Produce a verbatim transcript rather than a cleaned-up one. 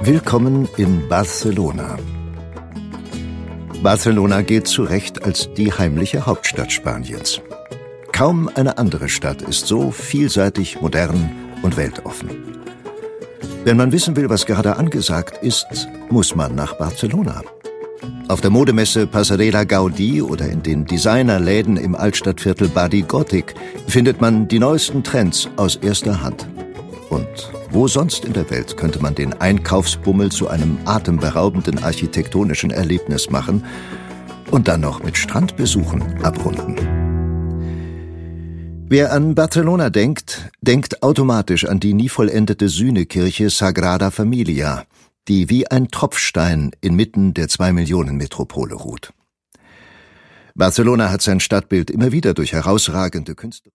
Willkommen in Barcelona. Barcelona gilt zu Recht als die heimliche Hauptstadt Spaniens. Kaum eine andere Stadt ist so vielseitig, modern und weltoffen. Wenn man wissen will, was gerade angesagt ist, muss man nach Barcelona. Auf der Modemesse Passerella Gaudí oder in den Designerläden im Altstadtviertel Badi Gothic findet man die neuesten Trends aus erster Hand. Und wo sonst in der Welt könnte man den Einkaufsbummel zu einem atemberaubenden architektonischen Erlebnis machen und dann noch mit Strandbesuchen abrunden? Wer an Barcelona denkt, denkt automatisch an die nie vollendete Sühnekirche Sagrada Familia, die wie ein Tropfstein inmitten der Zwei-Millionen-Metropole ruht. Barcelona hat sein Stadtbild immer wieder durch herausragende Künstler